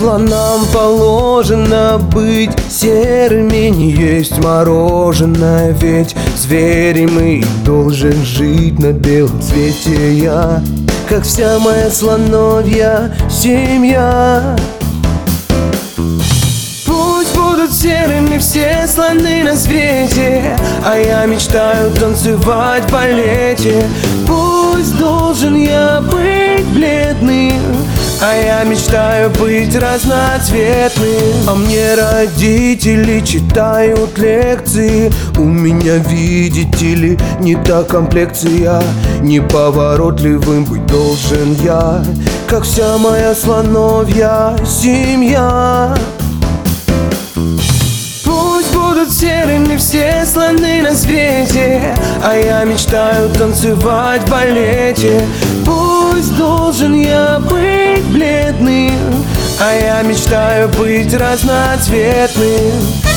слонам положено быть серыми, не есть мороженое, ведь звери мы, должен жить на белом свете я, как вся моя слоновья семья. Пусть будут серыми все слоны на свете, а я мечтаю танцевать в балете. Пусть должен я быть бледным, а я мечтаю быть разноцветным. А мне родители читают лекции, у меня, видите ли, не та комплекция. Неповоротливым быть должен я, как вся моя слоновья семья. Пусть будут серыми все слоны на свете, а я мечтаю танцевать в балете. Пусть должен я быть бледным, а я мечтаю быть разноцветным.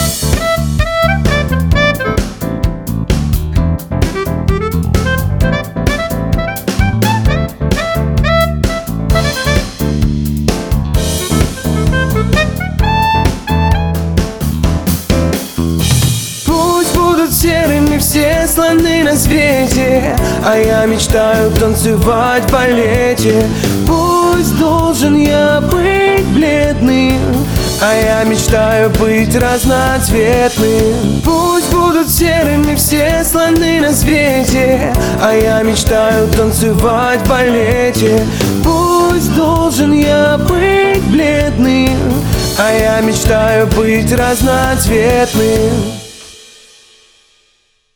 Серыми все слоны на свете, а я мечтаю танцевать в балете. Пусть должен я быть бледным, а я мечтаю быть разноцветным. Пусть будут серыми все слоны на свете, а я мечтаю танцевать в балете. Пусть должен я быть бледным, а я мечтаю быть разноцветным.